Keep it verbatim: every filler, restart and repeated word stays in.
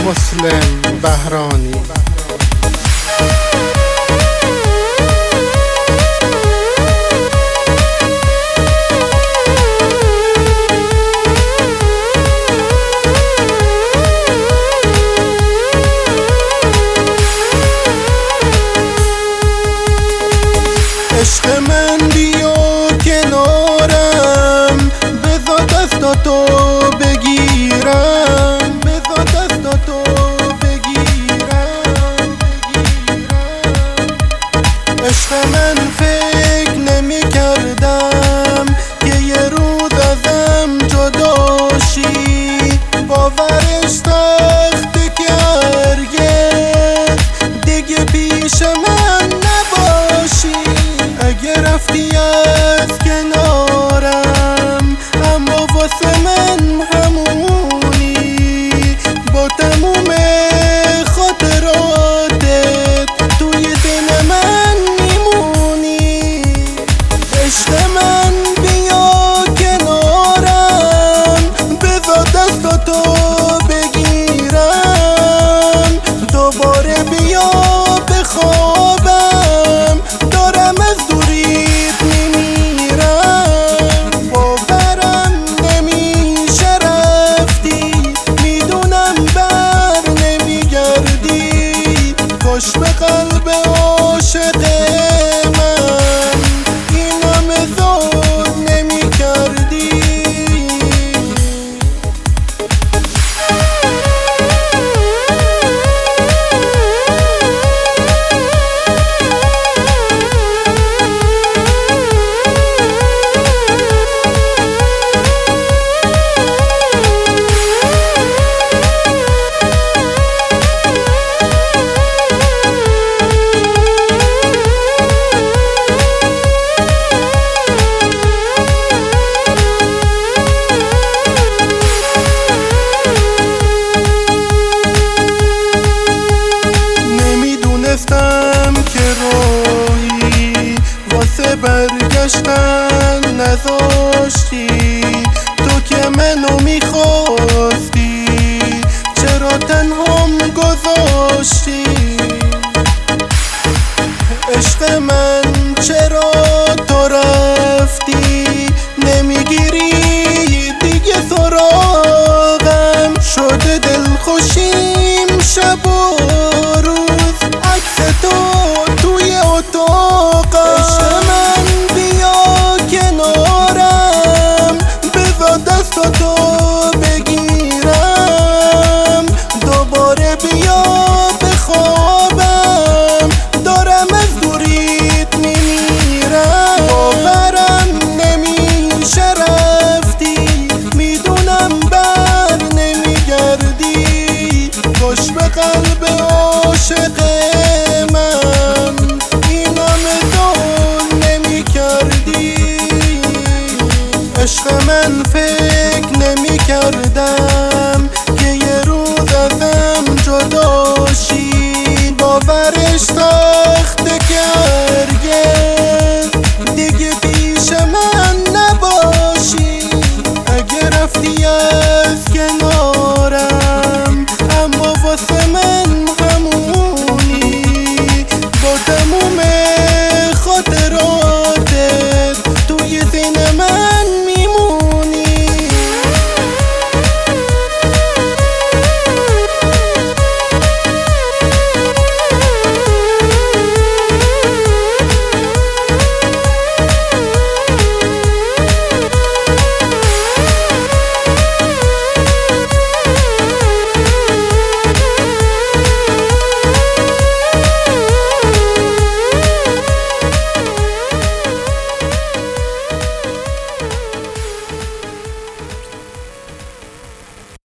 مسلم بهرانی. عشق من بیا کنارم، بذار دست تو بگیرم، بذار دست تو بگیرم بگیرم. عشق من فکر نمی کردم که یه روز ازم جداشی، باورش سخته که هرگز دیگه پیش من نباشی. اگه رفتی از کنارم اما واسه من همونی، با تموم خاطراتت توی دل من میمونی. عشق من بیا کنارم، بذار دستاتو بگیرم، دوباره بیا بخوابم، دارم از دوریت میمیرم. باورم نمیشه رفتی، میدونم بر نمیگردی، کاش به قلب عاشق من این همه ظلم نمیکردی. نمیدونستم که راهی واسه برگشتن نذاشتی، تو که منو میخواستی چرا تنهام گذاشتی. عشق من چرا تو رفتی، نمیگیری دیگه سراغم، شده دلخوشیم شب و روز عکس تو توی اتاقم. عشق من بیا کنارم، بذار دستاتو بگیرم، دوباره بیا بخوابم، دارم از دوریت میمیرم. باورم نمیشه رفتی، میدونم بر نمیگردی، کاش به قلب عاشق من این همه ظلم نمیکردی. عشق من فکر نمی کردم که یه روز ازم جداشی، باورش سخته که هرگز دیگه پیش من نباشی. اگه رفتی از کنارم اما واسه